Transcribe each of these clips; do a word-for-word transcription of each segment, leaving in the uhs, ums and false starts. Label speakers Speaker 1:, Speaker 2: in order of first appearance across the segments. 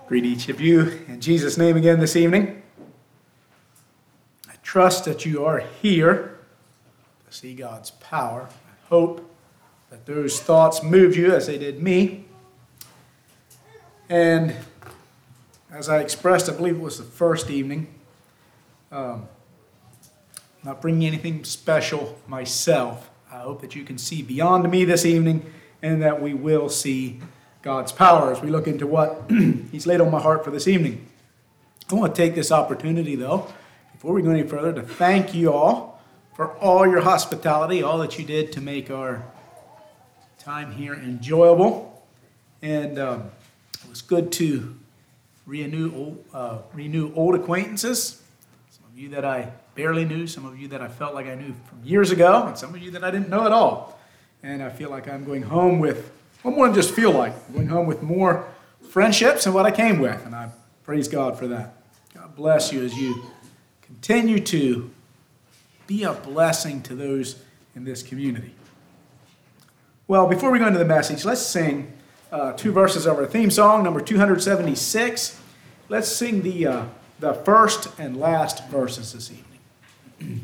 Speaker 1: Greet each of you in Jesus' name again this evening. I trust that you are here to see God's power. I hope that those thoughts moved you as they did me. And as I expressed, I believe it was the first evening, um, not bringing anything special myself. I hope that you can see beyond me this evening and that we will see God's power as we look into what He's laid on my heart for this evening. I want to take this opportunity, though, before we go any further, to thank you all for all your hospitality, all that you did to make our time here enjoyable. And um, it was good to renew old, uh, renew old acquaintances. Some of you that I barely knew, some of you that I felt like I knew from years ago, and some of you that I didn't know at all. And I feel like I'm going home with Well, more than just feel like. I'm going home with more friendships than what I came with, and I praise God for that. God bless you as you continue to be a blessing to those in this community. Well, before we go into the message, let's sing uh, two verses of our theme song, number two seventy-six. Let's sing the, uh, the first and last verses this evening.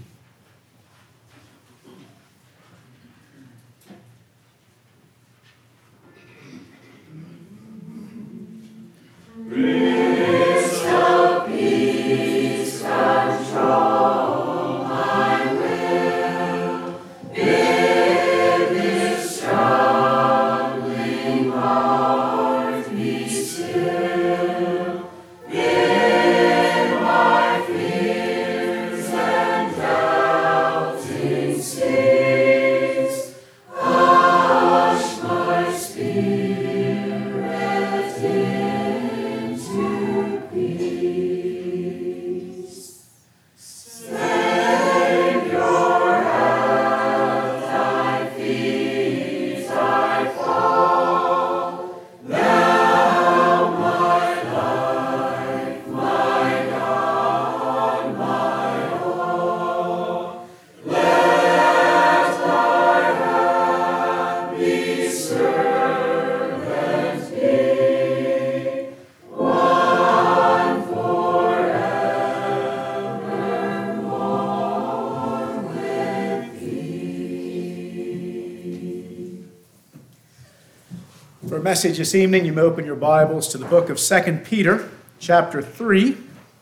Speaker 2: Prince of Peace, control my will. Bid this trembling heart be still. Bid my fears and doubting states hush my spirit into peace. Savior, at thy feet I fall. Thou, my life, my God, my all. Let thy happy servant be one forevermore with thee.
Speaker 1: For a message this evening, you may open your Bibles to the book of Second Peter, chapter three.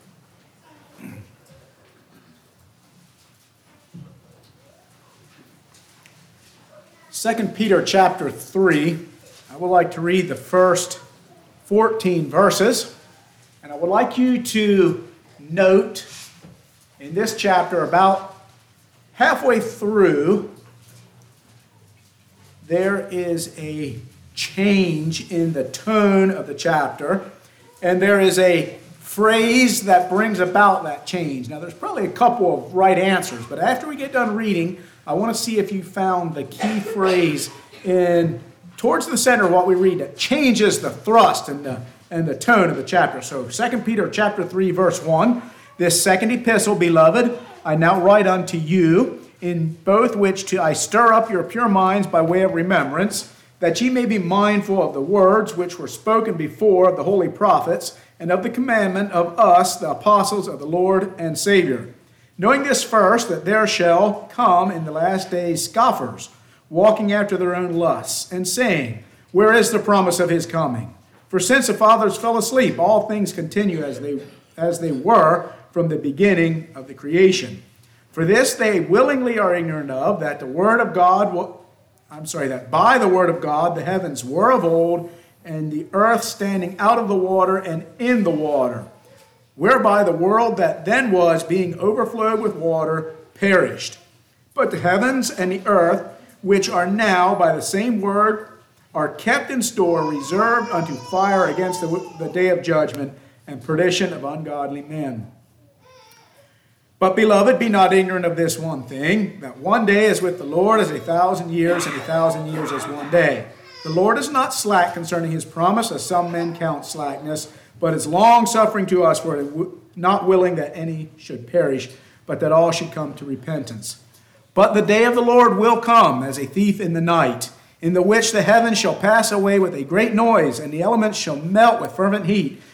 Speaker 1: Second Peter, chapter three. I would like to read the first fourteen verses, and I would like you to note in this chapter, about halfway through, there is a change in the tone of the chapter, and there is a phrase that brings about that change. Now, there's probably a couple of right answers, but after we get done reading, I want to see if you found the key phrase in towards the center of what we read that changes the thrust and the, and the tone of the chapter. So Second Peter chapter three, verse one, this second epistle, beloved, I now write unto you, in both which to I stir up your pure minds by way of remembrance, that ye may be mindful of the words which were spoken before of the holy prophets, and of the commandment of us, the apostles of the Lord and Savior. Knowing this first, that there shall come in the last days scoffers, walking after their own lusts, and saying, where is the promise of his coming? For since the fathers fell asleep, all things continue as they, as they were from the beginning of the creation. For this they willingly are ignorant of, that the word of God, will, I'm sorry, that by the word of God the heavens were of old, and the earth standing out of the water and in the water, whereby the world that then was, being overflowed with water, perished. But the heavens and the earth, which are now by the same word, are kept in store, reserved unto fire against the, the day of judgment and perdition of ungodly men. But, beloved, be not ignorant of this one thing, that one day is with the Lord as a thousand years, and a thousand years as one day. The Lord is not slack concerning his promise, as some men count slackness, but is long-suffering to us, for not willing that any should perish, but that all should come to repentance. But the day of the Lord will come as a thief in the night, in the which the heavens shall pass away with a great noise, and the elements shall melt with fervent heat,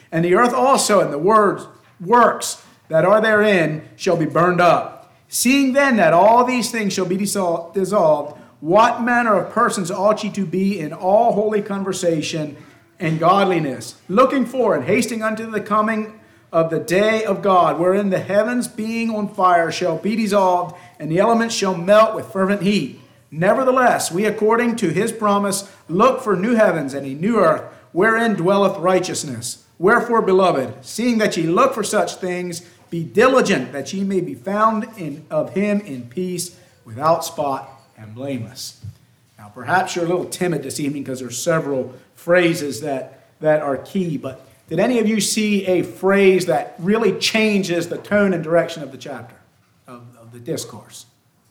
Speaker 1: And the earth also and the words, works that are therein shall be burned up. Seeing then that all these things shall be dissolved, what manner of persons ought ye to be in all holy conversation and godliness, looking for and hasting unto the coming of the day of God, wherein the heavens being on fire shall be dissolved, and the elements shall melt with fervent heat. Nevertheless, we according to his promise look for new heavens and a new earth, wherein dwelleth righteousness. Wherefore, beloved, seeing that ye look for such things, be diligent that ye may be found in, of him in peace, without spot and blameless. Now, perhaps you're a little timid this evening because there's several phrases that, that are key, but did any of you see a phrase that really changes the tone and direction of the chapter, of, of the discourse?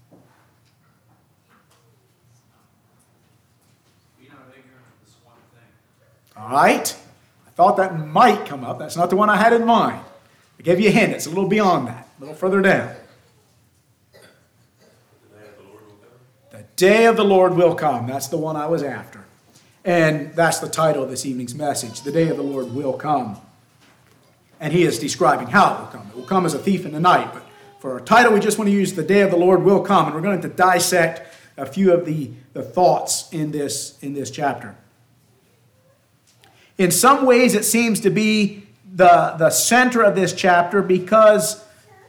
Speaker 1: All right. I thought that might come up. That's not the one I had in mind. I gave you a hint. It's a little beyond that, a little further down. The day of the Lord will come. That's the one I was after. And that's the title of this evening's message. The day of the Lord will come. And he is describing how it will come. It will come as a thief in the night. But for our title, we just want to use the day of the Lord will come. And we're going to dissect a few of the, the thoughts in this, in this chapter. In some ways, it seems to be the, the center of this chapter because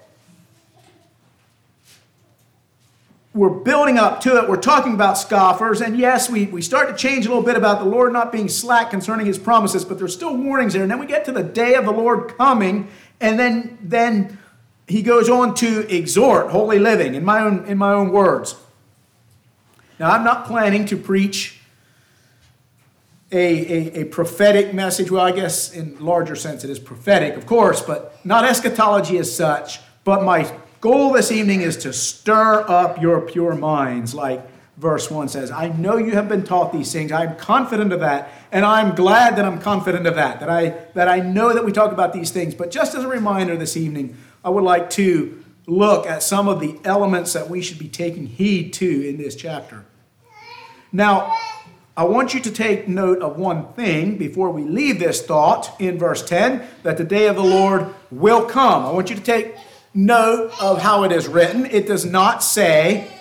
Speaker 1: we're building up to it. We're talking about scoffers. And yes, we, we start to change a little bit about the Lord not being slack concerning his promises, but there's still warnings there. And then we get to the day of the Lord coming, and then, then he goes on to exhort holy living in my own, in my own words. Now, I'm not planning to preach A, a, a prophetic message. Well, I guess in larger sense it is prophetic, of course, but not eschatology as such. But my goal this evening is to stir up your pure minds, like verse one says. I know you have been taught these things. I'm confident of that, and I'm glad that I'm confident of that, that I, that I know that we talk about these things. But just as a reminder this evening, I would like to look at some of the elements that we should be taking heed to in this chapter. Now, I want you to take note of one thing before we leave this thought in verse ten, that the day of the Lord will come. I want you to take note of how it is written. It does not say,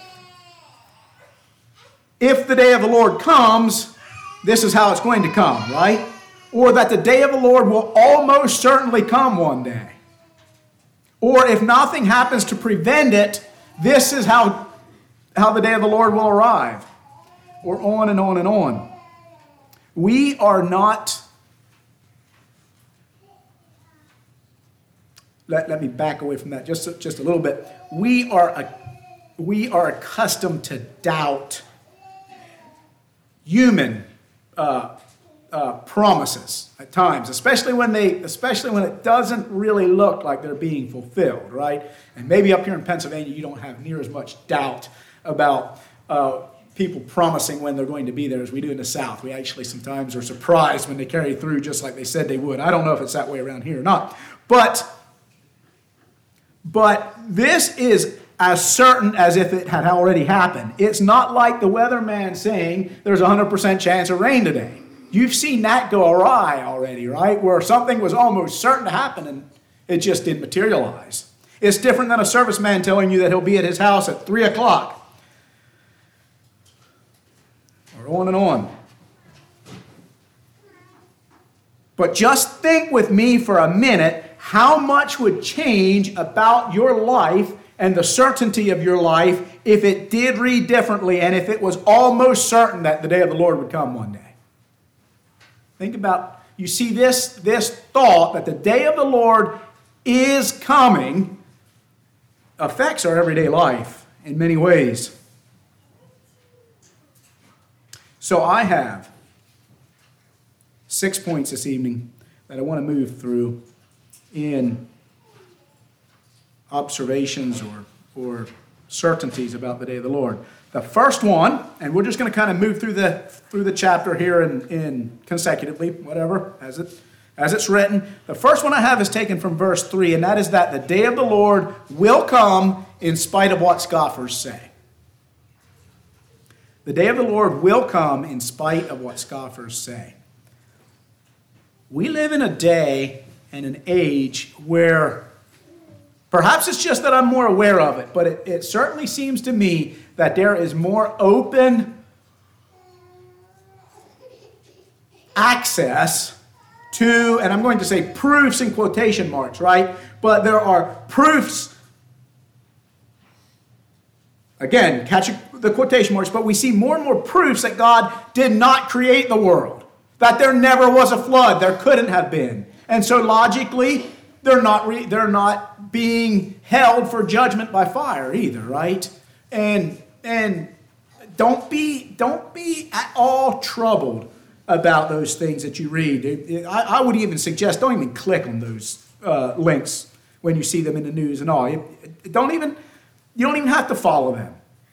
Speaker 1: if the day of the Lord comes, this is how it's going to come, right? Or that the day of the Lord will almost certainly come one day. Or if nothing happens to prevent it, this is how, how the day of the Lord will arrive. Or on and on and on. We are not, let, let me back away from that just, just a little bit. We are, a, we are accustomed to doubt human uh, uh, promises at times, especially when they, especially when it doesn't really look like they're being fulfilled, right? And maybe up here in Pennsylvania, you don't have near as much doubt about uh, people promising when they're going to be there as we do in the South. We actually sometimes are surprised when they carry through just like they said they would. I don't know if it's that way around here or not. But, but this is as certain as if it had already happened. It's not like the weatherman saying there's a one hundred percent chance of rain today. You've seen that go awry already, right? Where something was almost certain to happen and it just didn't materialize. It's different than a serviceman telling you that he'll be at his house at three o'clock. On and on. But just think with me for a minute how much would change about your life and the certainty of your life if it did read differently and if it was almost certain that the day of the Lord would come one day. Think about, you see this, this thought that the day of the Lord is coming affects our everyday life in many ways. So I have six points this evening that I want to move through in observations or, or certainties about the day of the Lord. The first one, and we're just going to kind of move through the through the chapter here in, in consecutively, whatever, as it as it's written. The first one I have is taken from verse three, and that is that the day of the Lord will come in spite of what scoffers say. The day of the Lord will come in spite of what scoffers say. we live in a day and an age where perhaps it's just that I'm more aware of it, but it, it certainly seems to me that there is more open access to, and I'm going to say proofs in quotation marks, right? But there are proofs, again, catch the quotation marks, but we see more and more proofs that God did not create the world, that there never was a flood, there couldn't have been. And so logically, they're not re- they're not being held for judgment by fire either, right? And and don't be don't be at all troubled about those things that you read. It, it, I, I would even suggest don't even click on those uh, links when you see them in the news and all. It, it, don't even you don't even have to follow them.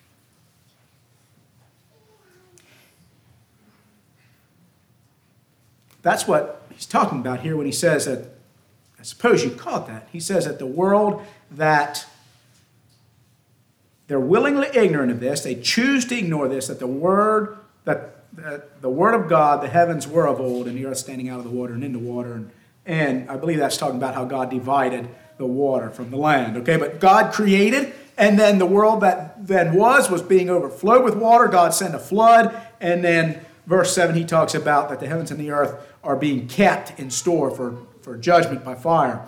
Speaker 1: That's what he's talking about here when he says that, I suppose you caught that. He says that the world that they're willingly ignorant of this, they choose to ignore this, that the word, that, that the word of God, the heavens were of old, and the earth standing out of the water and in the water. And, and I believe that's talking about how God divided the water from the land. Okay, but God created, and then the world that then was, was being overflowed with water. God sent a flood, and then verse seven, he talks about that the heavens and the earth are being kept in store for, for judgment by fire.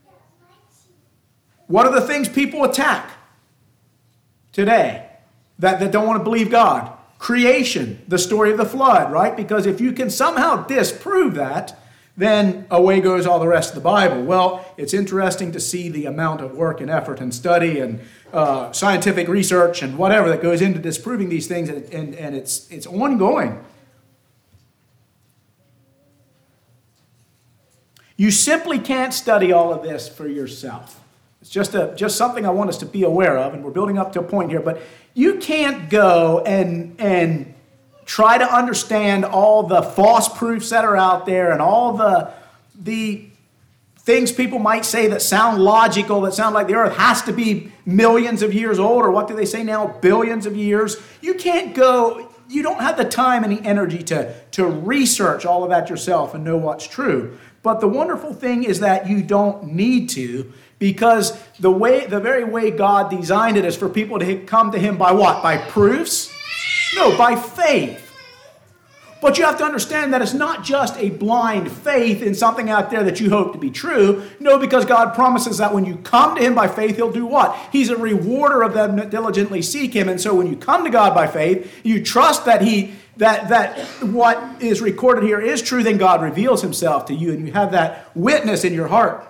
Speaker 1: What are the things people attack today that, that don't want to believe God? Creation, the story of the flood, right? Because if you can somehow disprove that, then away goes all the rest of the Bible. Well, it's interesting to see the amount of work and effort and study and uh, scientific research and whatever that goes into disproving these things, and, and, and it's, it's ongoing. You simply can't study all of this for yourself. It's just a just something I want us to be aware of, and we're building up to a point here. But you can't go and and try to understand all the false proofs that are out there and all the the things people might say that sound logical, that sound like the earth has to be millions of years old, or what do they say now, billions of years. You can't go. You don't have the time and the energy to to research all of that yourself and know what's true. But the wonderful thing is that you don't need to, because the way, the very way God designed it is for people to come to him by what? By proofs? No, by faith. But you have to understand that it's not just a blind faith in something out there that you hope to be true. No, because God promises that when you come to him by faith, he'll do what? He's a rewarder of them that diligently seek him. And so when you come to God by faith, you trust that he that that what is recorded here is true, then God reveals himself to you, and you have that witness in your heart.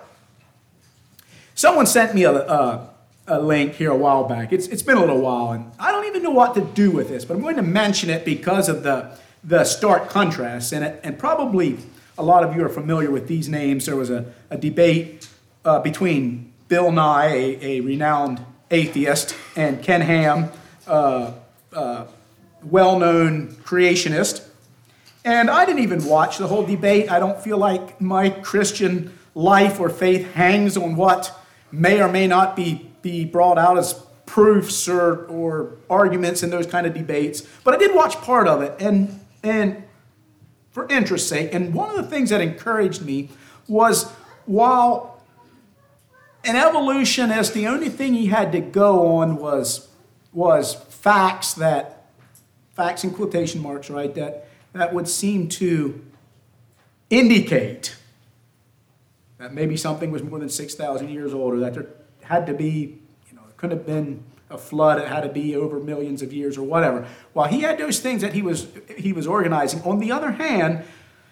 Speaker 1: Someone sent me a, a, a link here a while back. It's It's been a little while, and I don't even know what to do with this, but I'm going to mention it because of the, the stark contrast in it, and probably a lot of you are familiar with these names. There was a, a debate uh, between Bill Nye, a, a renowned atheist, and Ken Ham, uh, uh, well-known creationist. And I didn't even watch the whole debate. I don't feel like my Christian life or faith hangs on what may or may not be, be brought out as proofs or, or arguments in those kind of debates. But I did watch part of it, and, and for interest's sake. And one of the things that encouraged me was, while an evolutionist, the only thing he had to go on was, was facts that facts in quotation marks, right, that, that would seem to indicate that maybe something was more than six thousand years old, or that there had to be, you know, it couldn't have been a flood, it had to be over millions of years or whatever. While he had those things that he was he was organizing, on the other hand,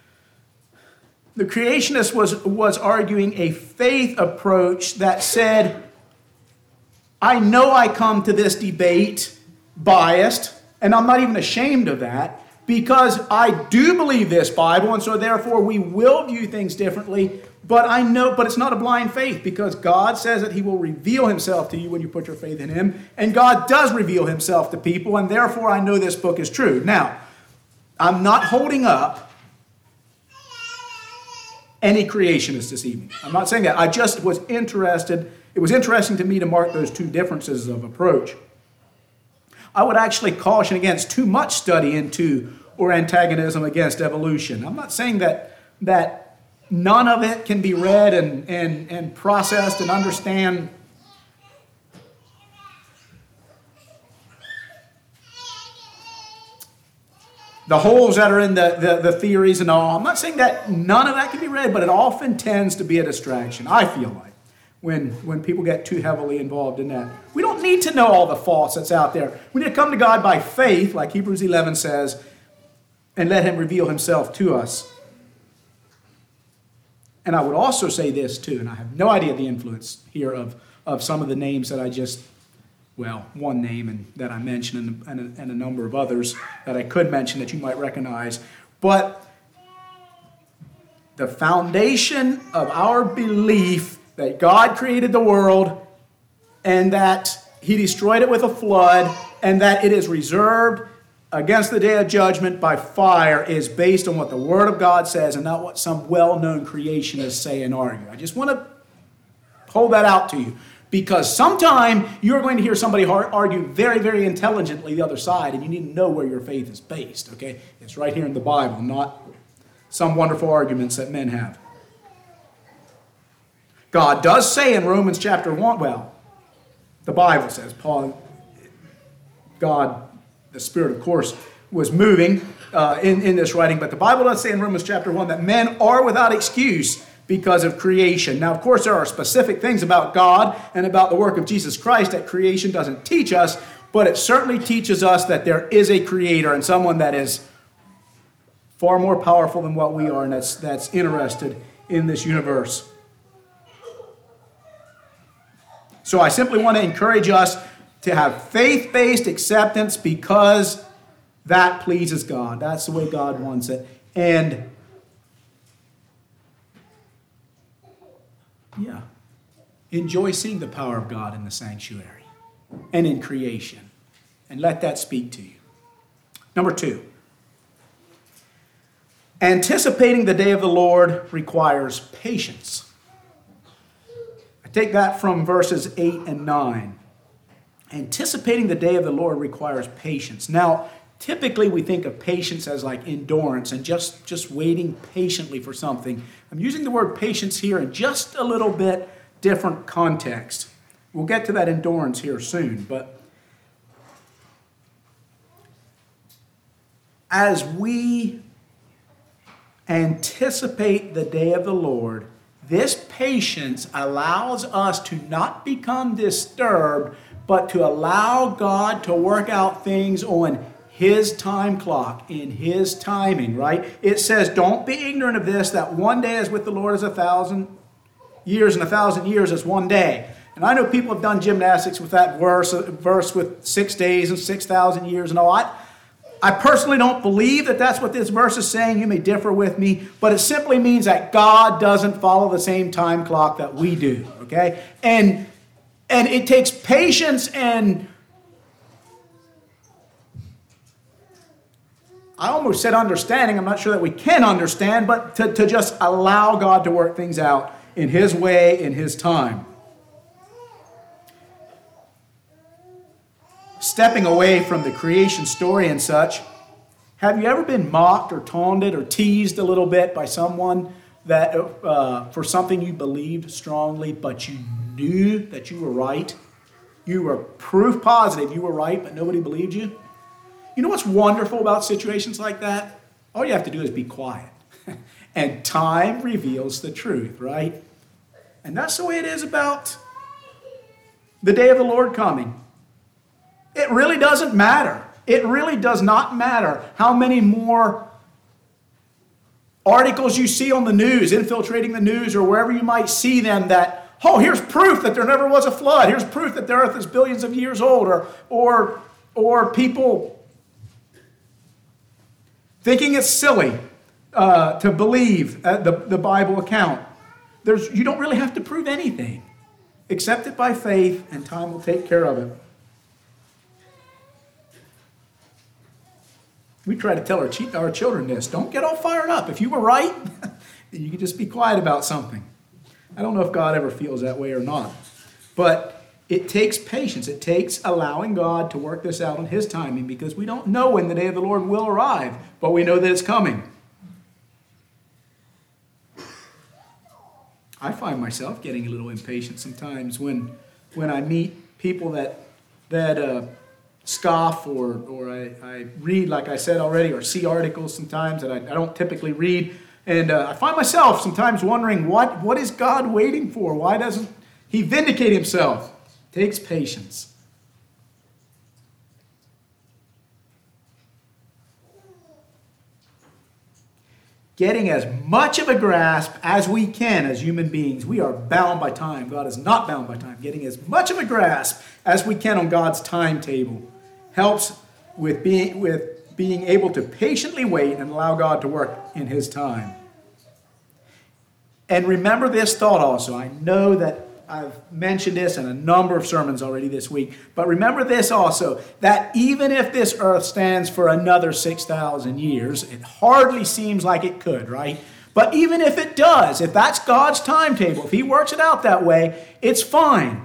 Speaker 1: the creationist was, was arguing a faith approach that said, I know I come to this debate biased, and I'm not even ashamed of that, because I do believe this Bible, and so therefore we will view things differently. But I know, but it's not a blind faith, because God says that he will reveal himself to you when you put your faith in him, and God does reveal himself to people, and therefore I know this book is true. Now, I'm not holding up any creationists this evening. I'm not saying that. I just was interested. It was interesting to me to mark those two differences of approach. I would actually caution against too much study into or antagonism against evolution. I'm not saying that that none of it can be read and, and, and processed and understand. The holes that are in the, the, the theories and all. I'm not saying that none of that can be read, but it often tends to be a distraction, I feel like, when, when people get too heavily involved in that. We don't need to know all the false that's out there. We need to come to God by faith, like Hebrews eleven says, and let him reveal himself to us. And I would also say this too, and I have no idea the influence here of, of some of the names that I just, well, one name and that I mentioned and, and, a, and a number of others that I could mention that you might recognize. But the foundation of our belief that God created the world and that he destroyed it with a flood and that it is reserved against the day of judgment by fire is based on what the Word of God says and not what some well-known creationists say and argue. I just want to hold that out to you because sometime you're going to hear somebody argue very, very intelligently the other side and you need to know where your faith is based, okay? It's right here in the Bible, not some wonderful arguments that men have. God does say in Romans chapter one, well, the Bible says, Paul, God, the Spirit, of course, was moving uh, in, in this writing. But the Bible does say in Romans chapter one that men are without excuse because of creation. Now, of course, there are specific things about God and about the work of Jesus Christ that creation doesn't teach us, but it certainly teaches us that there is a creator and someone that is far more powerful than what we are and that's, that's interested in this universe. So I simply want to encourage us to have faith-based acceptance because that pleases God. That's the way God wants it. And yeah, enjoy seeing the power of God in the sanctuary and in creation. And let that speak to you. Number two, anticipating the day of the Lord requires patience. I take that from verses eight and nine. Anticipating the day of the Lord requires patience. Now, typically we think of patience as like endurance and just, just waiting patiently for something. I'm using the word patience here in just a little bit different context. We'll get to that endurance here soon, but as we anticipate the day of the Lord, this patience allows us to not become disturbed, but to allow God to work out things on his time clock, in his timing, right? It says, don't be ignorant of this, that one day is with the Lord as a thousand years, and a thousand years is one day. And I know people have done gymnastics with that verse, verse with six days and six thousand years and all. I, I personally don't believe that that's what this verse is saying. You may differ with me, but it simply means that God doesn't follow the same time clock that we do, okay? And And it takes patience and I almost said understanding. I'm not sure that we can understand, but to, to just allow God to work things out in his way, in his time. Stepping away from the creation story and such, have you ever been mocked or taunted or teased a little bit by someone that uh, for something you believed strongly, but you knew that you were right? You were proof positive you were right, but nobody believed you? You know what's wonderful about situations like that? All you have to do is be quiet. And time reveals the truth, right? And that's the way it is about the day of the Lord coming. It really doesn't matter. It really does not matter how many more articles you see on the news, infiltrating the news or wherever you might see them that, oh, here's proof that there never was a flood. Here's proof that the earth is billions of years old. Or, or, or people thinking it's silly uh, to believe uh, the, the Bible account. There's, you don't really have to prove anything. Accept it by faith and time will take care of it. We try to tell our, ch- our children this. Don't get all fired up. If you were right, you can just be quiet about something. I don't know if God ever feels that way or not. But it takes patience. It takes allowing God to work this out on his timing because we don't know when the day of the Lord will arrive, but we know that it's coming. I find myself getting a little impatient sometimes when when I meet people that that uh, scoff or or I, I read, like I said already, or see articles sometimes that I, I don't typically read. And uh, I find myself sometimes wondering, what what is God waiting for? Why doesn't he vindicate himself? It takes patience. Getting as much of a grasp as we can as human beings. We are bound by time. God is not bound by time. Getting as much of a grasp as we can on God's timetable helps with being, with being able to patiently wait and allow God to work in his time. And remember this thought also. I know that I've mentioned this in a number of sermons already this week, but remember this also, that even if this earth stands for another six thousand years, it hardly seems like it could, right? But even if it does, if that's God's timetable, if he works it out that way, it's fine.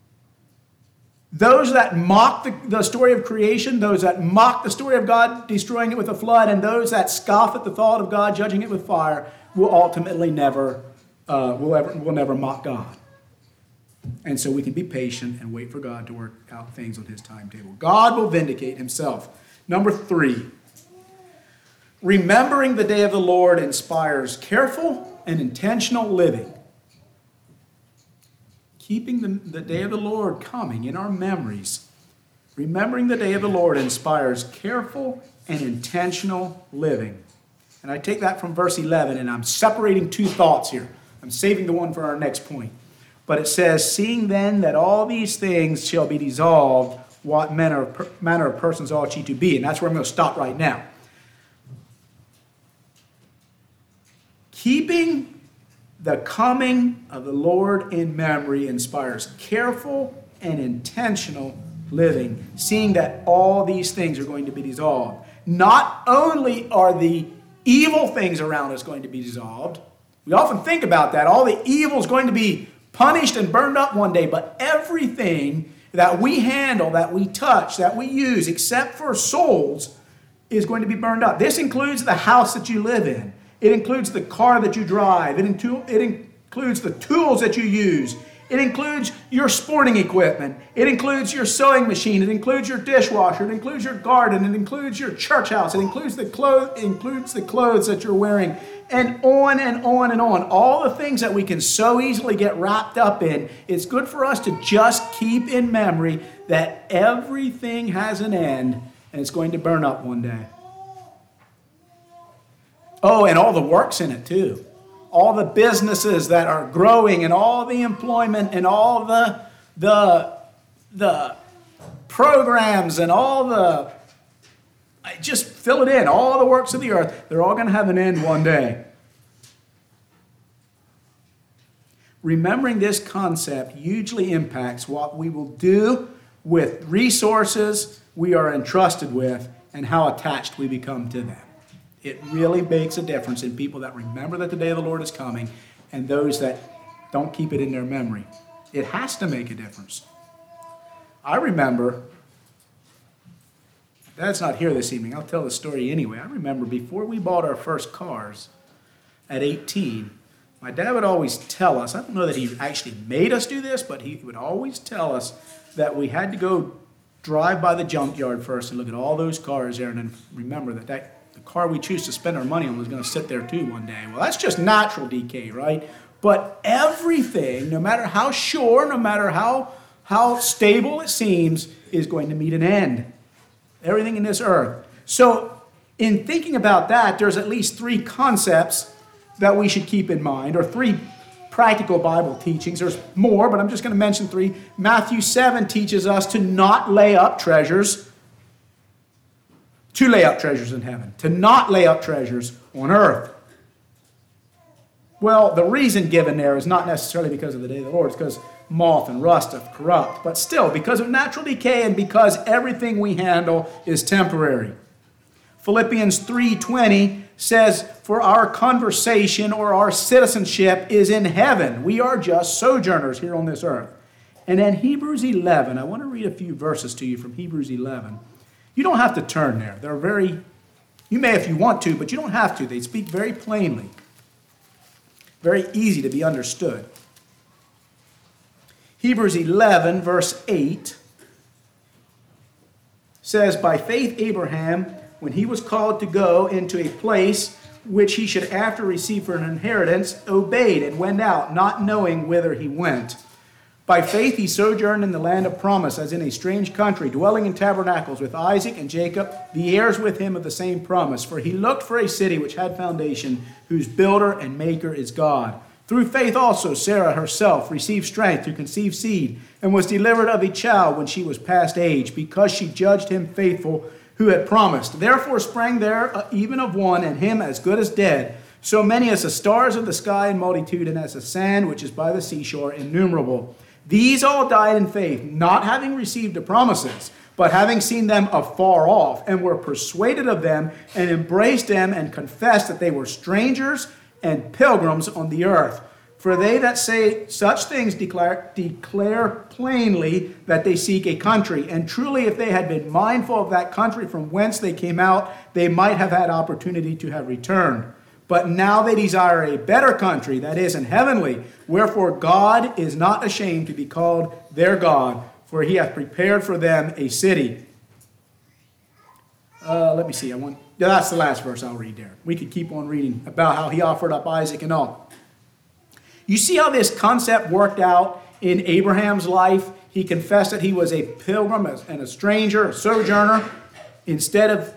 Speaker 1: Those that mock the, the story of creation, those that mock the story of God destroying it with a flood, and those that scoff at the thought of God judging it with fire will ultimately never, uh, will, ever, will never mock God. And so we can be patient and wait for God to work out things on his timetable. God will vindicate himself. Number three, remembering the day of the Lord inspires careful and intentional living. Keeping the, the day of the Lord coming in our memories. Remembering the day of the Lord inspires careful and intentional living. And I take that from verse eleven, and I'm separating two thoughts here. I'm saving the one for our next point. But it says, seeing then that all these things shall be dissolved, what manner of, manner of persons ought ye to be? And that's where I'm going to stop right now. Keeping the coming of the Lord in memory inspires careful and intentional living, seeing that all these things are going to be dissolved. Not only are the evil things around us going to be dissolved, we often think about that, all the evil is going to be punished and burned up one day, but everything that we handle, that we touch, that we use, except for souls, is going to be burned up. This includes the house that you live in. It includes the car that you drive. It, into, it includes the tools that you use. It includes your sporting equipment. It includes your sewing machine. It includes your dishwasher. It includes your garden. It includes your church house. It includes the clothes, includes the clothes that you're wearing. And on and on and on. All the things that we can so easily get wrapped up in. It's good for us to just keep in memory that everything has an end and it's going to burn up one day. Oh, and all the work's in it too. All the businesses that are growing and all the employment and all the, the, the programs and all the, just fill it in, all the works of the earth, they're all going to have an end one day. Remembering this concept hugely impacts what we will do with resources we are entrusted with and how attached we become to them. It really makes a difference in people that remember that the day of the Lord is coming and those that don't keep it in their memory. It has to make a difference. I remember, Dad's not here this evening, I'll tell the story anyway. I remember before we bought our first cars at eighteen, my dad would always tell us, I don't know that he actually made us do this, but he would always tell us that we had to go drive by the junkyard first and look at all those cars there and then remember that, that the car we choose to spend our money on was going to sit there too one day. Well, that's just natural decay, right? But everything, no matter how sure, no matter how, how stable it seems, is going to meet an end. Everything in this earth. So in thinking about that, there's at least three concepts that we should keep in mind, or three practical Bible teachings. There's more, but I'm just going to mention three. Matthew seven teaches us to not lay up treasures, to lay up treasures in heaven, to not lay up treasures on earth. Well, the reason given there is not necessarily because of the day of the Lord. It's because moth and rust have corrupt. But still, because of natural decay and because everything we handle is temporary. Philippians three twenty says, for our conversation or our citizenship is in heaven. We are just sojourners here on this earth. And then Hebrews eleven, I want to read a few verses to you from Hebrews eleven. You don't have to turn there. They're very, you may if you want to, but you don't have to. They speak very plainly. very easy to be understood. Hebrews eleven, verse eight says, by faith Abraham, when he was called to go into a place which he should after receive for an inheritance, obeyed and went out, not knowing whither he went. By faith he sojourned in the land of promise, as in a strange country, dwelling in tabernacles with Isaac and Jacob, the heirs with him of the same promise. For he looked for a city which had foundation, whose builder and maker is God. Through faith also Sarah herself received strength to conceive seed, and was delivered of a child when she was past age, because she judged him faithful who had promised. Therefore sprang there even of one, and him as good as dead, so many as the stars of the sky in multitude, and as the sand which is by the seashore innumerable. These all died in faith, not having received the promises, but having seen them afar off, and were persuaded of them, and embraced them, and confessed that they were strangers and pilgrims on the earth. For they that say such things declare, declare plainly that they seek a country. And truly, if they had been mindful of that country from whence they came out, they might have had opportunity to have returned. But now they desire a better country, that is, in heavenly. Wherefore God is not ashamed to be called their God, for he hath prepared for them a city. Uh, let me see. I want. That's the last verse I'll read there. We could keep on reading about how he offered up Isaac and all. You see how this concept worked out in Abraham's life? He confessed that he was a pilgrim and a stranger, a sojourner, instead of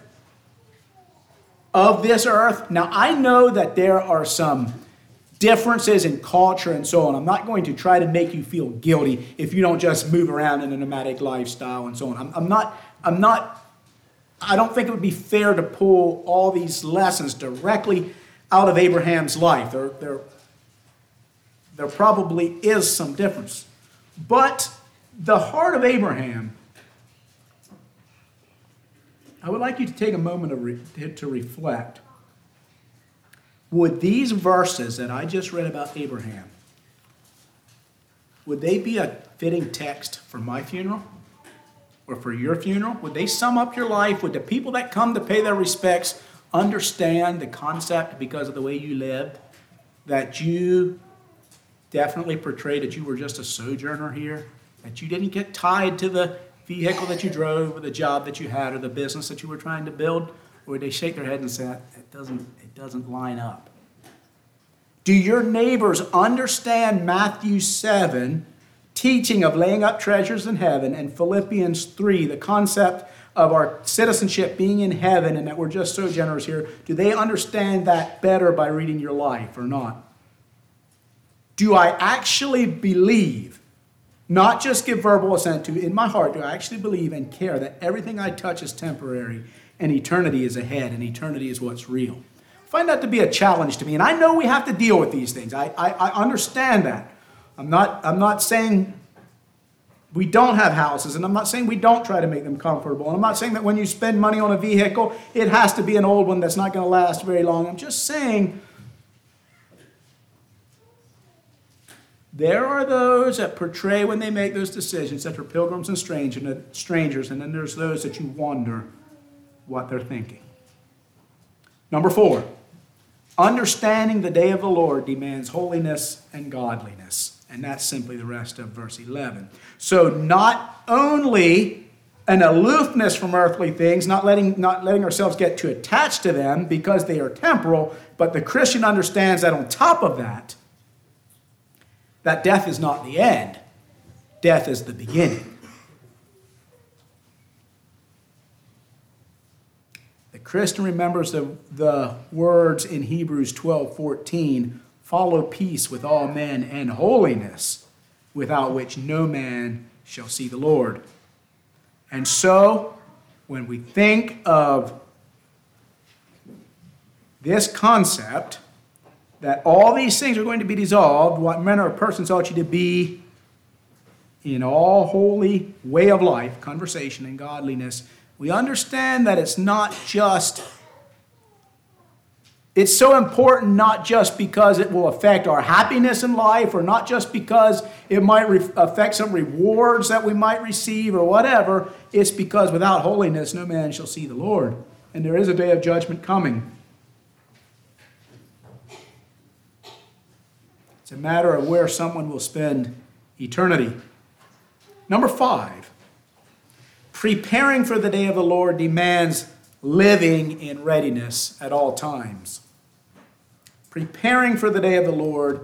Speaker 1: of this earth. Now, I know that there are some differences in culture and so on. I'm not going to try to make you feel guilty if you don't just move around in a nomadic lifestyle and so on. I'm, I'm not, I'm not, I don't think it would be fair to pull all these lessons directly out of Abraham's life. There, there, there probably is some difference. But the heart of Abraham, I would like you to take a moment to, re- to reflect. Would these verses that I just read about Abraham, would they be a fitting text for my funeral or for your funeral? Would they sum up your life? Would the people that come to pay their respects understand the concept because of the way you lived, that you definitely portrayed that you were just a sojourner here, that you didn't get tied to the vehicle that you drove or the job that you had or the business that you were trying to build? Or would they shake their head and say, it doesn't, it doesn't line up? Do your neighbors understand Matthew seven, teaching of laying up treasures in heaven, and Philippians three, the concept of our citizenship being in heaven and that we're just sojourners here? Do they understand that better by reading your life or not? Do I actually believe, not just give verbal assent to, in my heart, do I actually believe and care that everything I touch is temporary and eternity is ahead and eternity is what's real? I find that to be a challenge to me, and I know we have to deal with these things. I, I, I understand that. I'm not, I'm not saying we don't have houses, and I'm not saying we don't try to make them comfortable, and I'm not saying that when you spend money on a vehicle, it has to be an old one that's not going to last very long. I'm just saying there are those that portray when they make those decisions that are pilgrims and strangers, and then there's those that you wonder what they're thinking. Number four, understanding the day of the Lord demands holiness and godliness. And that's simply the rest of verse eleven. So not only an aloofness from earthly things, not letting, not letting ourselves get too attached to them because they are temporal, but the Christian understands that on top of that, that death is not the end. Death is the beginning. The Christian remembers the, the words in Hebrews twelve fourteen, follow peace with all men and holiness, without which no man shall see the Lord. And so, when we think of this concept, that all these things are going to be dissolved, what manner of persons ought you to be in all holy way of life, conversation, and godliness, we understand that it's not just, it's so important not just because it will affect our happiness in life, or not just because it might re- affect some rewards that we might receive or whatever. It's because without holiness no man shall see the Lord. And there is a day of judgment coming. It's a matter of where someone will spend eternity. Number five, preparing for the day of the Lord demands living in readiness at all times. Preparing for the day of the Lord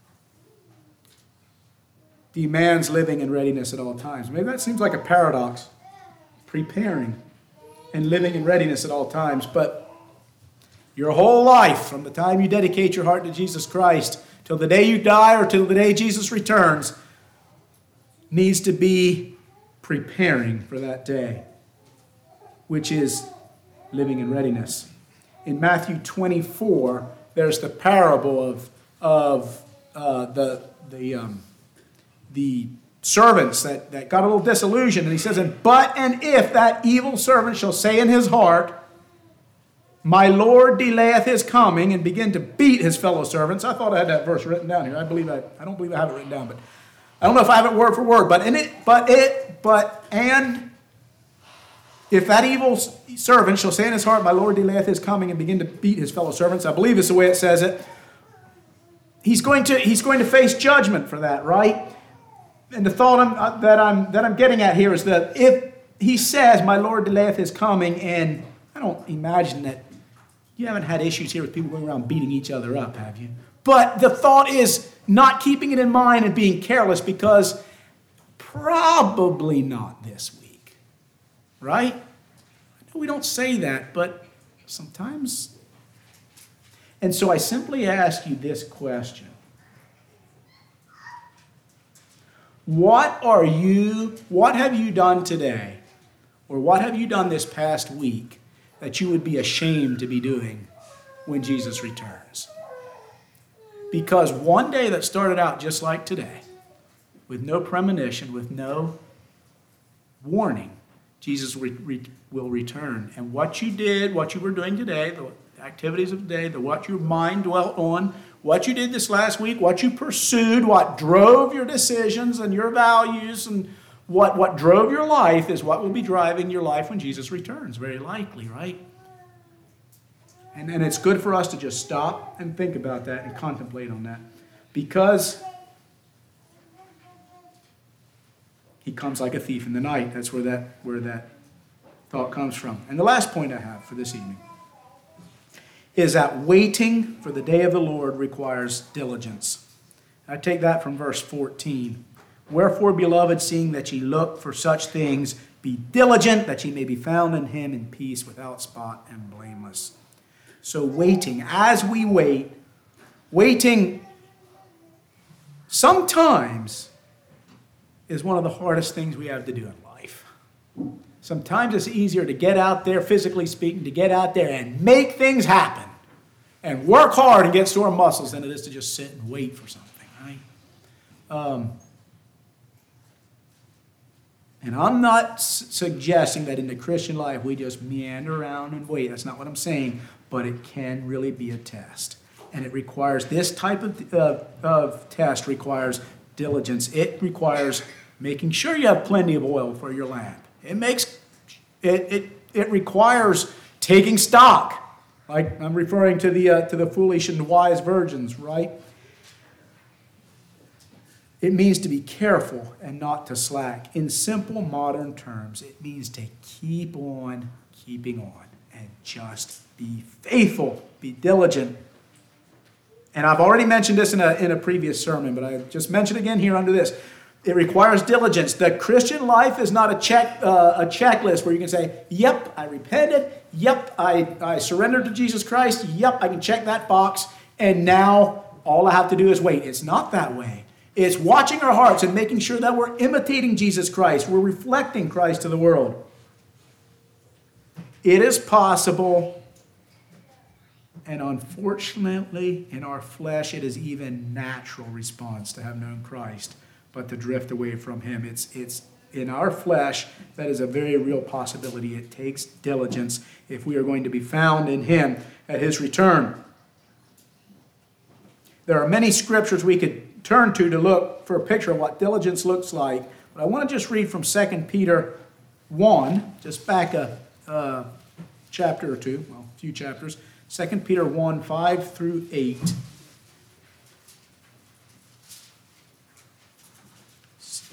Speaker 1: demands living in readiness at all times. Maybe that seems like a paradox. Preparing and living in readiness at all times. But your whole life, from the time you dedicate your heart to Jesus Christ till the day you die or till the day Jesus returns, needs to be preparing for that day, which is living in readiness. In Matthew twenty-four, there's the parable of, of uh, the, the, um, the servants that, that got a little disillusioned. And he says, and, but and if that evil servant shall say in his heart, my Lord delayeth his coming, and begin to beat his fellow servants. I thought I had that verse written down here. I believe I, I don't believe I have it written down, but I don't know if I have it word for word. But in it, but it, but and if that evil servant shall say in his heart, my Lord delayeth his coming, and begin to beat his fellow servants, I believe is the way it says it. He's going to he's going to face judgment for that, right? And the thought I'm, uh, that I'm that I'm getting at here is that if he says, my Lord delayeth his coming, and I don't imagine that you haven't had issues here with people going around beating each other up, have you? But the thought is not keeping it in mind and being careless, because probably not this week, right? I know we don't say that, but sometimes. And so I simply ask you this question. What are you, what have you done today, or what have you done this past week that you would be ashamed to be doing when Jesus returns? Because one day that started out just like today, with no premonition, with no warning, Jesus re- re- will return. And what you did, what you were doing today, the activities of the day, the what your mind dwelt on, what you did this last week, what you pursued, what drove your decisions and your values, and what, what drove your life is what will be driving your life when Jesus returns, very likely, right? And, and it's good for us to just stop and think about that and contemplate on that, because he comes like a thief in the night. That's where that, where that thought comes from. And the last point I have for this evening is that waiting for the day of the Lord requires diligence. I take that from verse fourteen. Wherefore, beloved, seeing that ye look for such things, be diligent that ye may be found in him in peace, without spot and blameless. So waiting, as we wait, waiting sometimes is one of the hardest things we have to do in life. Sometimes it's easier to get out there, physically speaking, to get out there and make things happen and work hard and get sore muscles than it is to just sit and wait for something, right? Um, and I'm not s- suggesting that in the Christian life we just meander around and wait. That's not what I'm saying. But it can really be a test. And it requires, this type of, uh, of test requires diligence. It requires making sure you have plenty of oil for your lamp. It makes, it, it, it requires taking stock. Like I'm referring to the, uh, to the foolish and wise virgins, right? It means to be careful and not to slack. In simple modern terms, it means to keep on keeping on and just be faithful, be diligent. And I've already mentioned this in a, in a previous sermon, but I just mention again here under this. It requires diligence. The Christian life is not a check uh, a checklist where you can say, yep, I repented. Yep, I, I surrendered to Jesus Christ. Yep, I can check that box. And now all I have to do is wait. It's not that way. It's watching our hearts and making sure that we're imitating Jesus Christ. We're reflecting Christ to the world. It is possible, and unfortunately, in our flesh, it is even natural response to have known Christ, but to drift away from him. It's, it's in our flesh, that is a very real possibility. It takes diligence if we are going to be found in him at his return. There are many scriptures we could turn to to look for a picture of what diligence looks like, but I want to just read from Second Peter one, just back a uh, chapter or two, well, a few chapters. Second Peter one, five through eight.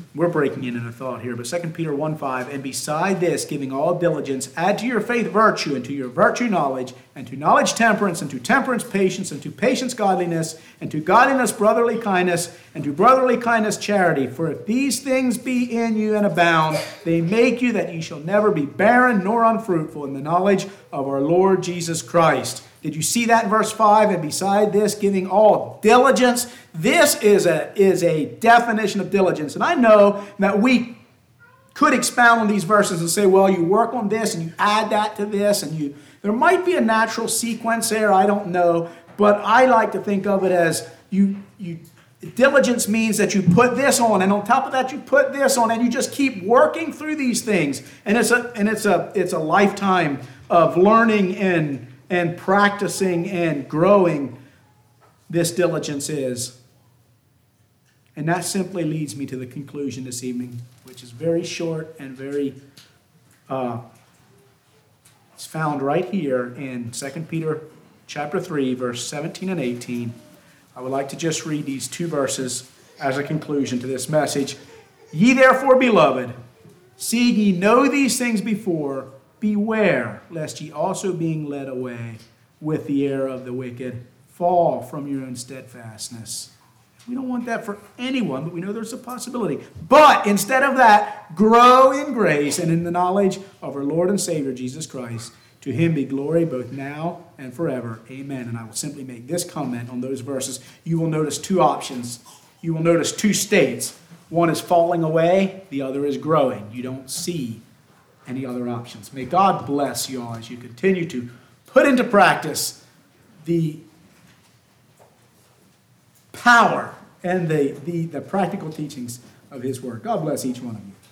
Speaker 1: we're breaking in in a thought here, but Second Peter one five, and beside this, giving all diligence, add to your faith virtue, and to your virtue knowledge, and to knowledge temperance, and to temperance patience, and to patience godliness, and to godliness brotherly kindness, and to brotherly kindness charity. For if these things be in you and abound, they make you that ye shall never be barren nor unfruitful in the knowledge of our Lord Jesus Christ. Did you see that in verse five? And beside this, giving all diligence. This is a, is a definition of diligence. And I know that we could expound on these verses and say, well, you work on this and you add that to this. And you there might be a natural sequence there. I don't know. But I like to think of it as you, you diligence means that you put this on. And on top of that, you put this on. And you just keep working through these things. And it's a, and it's a, it's a lifetime of learning and and practicing and growing. This diligence is. And that simply leads me to the conclusion this evening, which is very short and very, uh, it's found right here in Second Peter chapter three, verse seventeen and eighteen. I would like to just read these two verses as a conclusion to this message. Ye therefore, beloved, seeing ye know these things before, beware, lest ye also being led away with the error of the wicked, fall from your own steadfastness. We don't want that for anyone, but we know there's a possibility. But instead of that, grow in grace and in the knowledge of our Lord and Savior, Jesus Christ. To him be glory both now and forever. Amen. And I will simply make this comment on those verses. You will notice two options. You will notice two states. One is falling away. The other is growing. You don't see any other options. May God bless you all as you continue to put into practice the power and the, the, the practical teachings of his word. God bless each one of you.